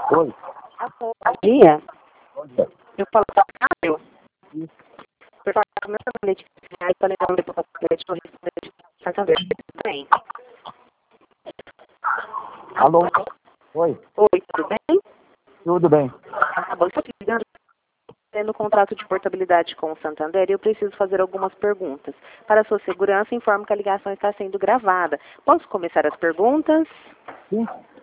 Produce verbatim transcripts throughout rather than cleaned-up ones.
Oi. Bom dia. Bom dia. Eu falo com o Caio. Isso. Eu falo com o meu nome de reais para levar um deputado de crédito de Santander. Tudo bem? Alô? Oi. Oi, tudo bem? Tudo bem. Tá bom, estou te ligando. Tendo contrato de portabilidade com o Santander, eu preciso fazer algumas perguntas. Para a sua segurança, informo que a ligação está sendo gravada. Posso começar as perguntas? Sim.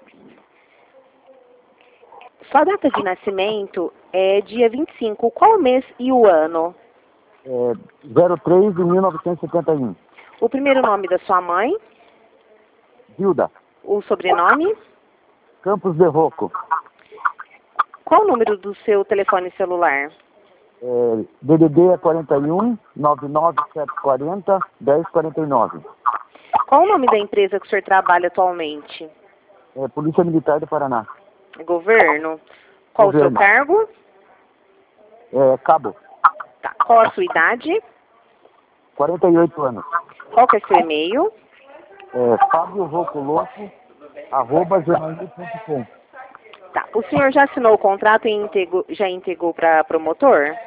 Sua data de nascimento é dia vinte e cinco. Qual o mês e o ano? É zero três de mil novecentos e setenta e um. O primeiro nome da sua mãe? Gilda. O sobrenome? Campos de Rocco. Qual o número do seu telefone celular? É, D D D é quarenta e um, nove nove sete quatro zero, dez quarenta e nove. Qual o nome da empresa que o senhor trabalha atualmente? É, Polícia Militar do Paraná. Governo. Qual Governo. o seu cargo? É, Cabo. Tá. Qual a sua idade? quarenta e oito anos. Qual que é seu e-mail? É, Fábio Rocco Louco, arroba gmail ponto com. Tá. O senhor já assinou o contrato e entregou, já entregou para promotor?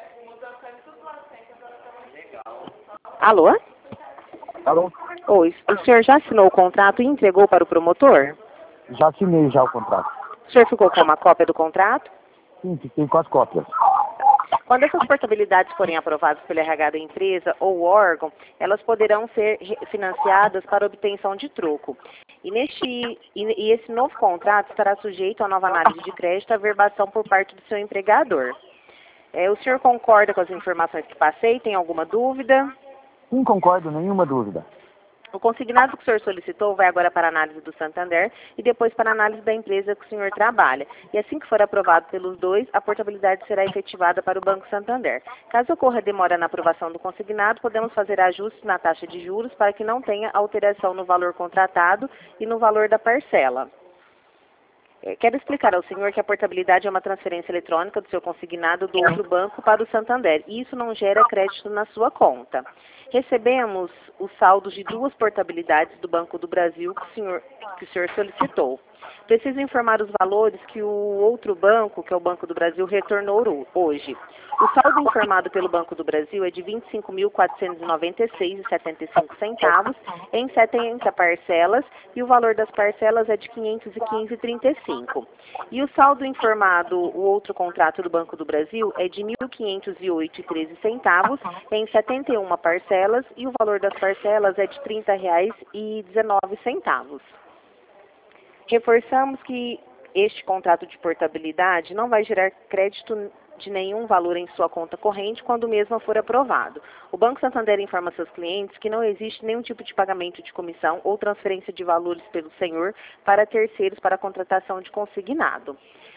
Alô? Alô? Oi. O senhor já assinou o contrato e entregou para o promotor? Já assinei já o contrato. O senhor ficou com uma cópia do contrato? Sim, fiquei com as cópias. Quando essas portabilidades forem aprovadas pelo R H da empresa ou órgão, elas poderão ser financiadas para obtenção de troco. E, neste, e, e esse novo contrato estará sujeito a nova análise de crédito e averbação por parte do seu empregador. É, o senhor concorda com as informações que passei? Tem alguma dúvida? Sim, concordo, nenhuma dúvida. O consignado que o senhor solicitou vai agora para a análise do Santander e depois para a análise da empresa que o senhor trabalha. E assim que for aprovado pelos dois, a portabilidade será efetivada para o Banco Santander. Caso ocorra demora na aprovação do consignado, podemos fazer ajustes na taxa de juros para que não tenha alteração no valor contratado e no valor da parcela. Quero explicar ao senhor que a portabilidade é uma transferência eletrônica do seu consignado do outro banco para o Santander, e isso não gera crédito na sua conta. Recebemos os saldos de duas portabilidades do Banco do Brasil que o senhor, que o senhor solicitou. Preciso informar os valores que o outro banco, que é o Banco do Brasil, retornou hoje. O saldo informado pelo Banco do Brasil é de vinte e cinco mil quatrocentos e noventa e seis reais e setenta e cinco centavos em setenta parcelas e o valor das parcelas é de quinhentos e quinze reais e trinta e cinco centavos. E o saldo informado, o outro contrato do Banco do Brasil, é de mil quinhentos e oito reais e treze centavos em setenta e uma parcelas e o valor das parcelas é de trinta reais e dezenove centavos. Reforçamos que este contrato de portabilidade não vai gerar crédito de nenhum valor em sua conta corrente quando o mesmo for aprovado. O Banco Santander informa seus clientes que não existe nenhum tipo de pagamento de comissão ou transferência de valores pelo senhor para terceiros para a contratação de consignado.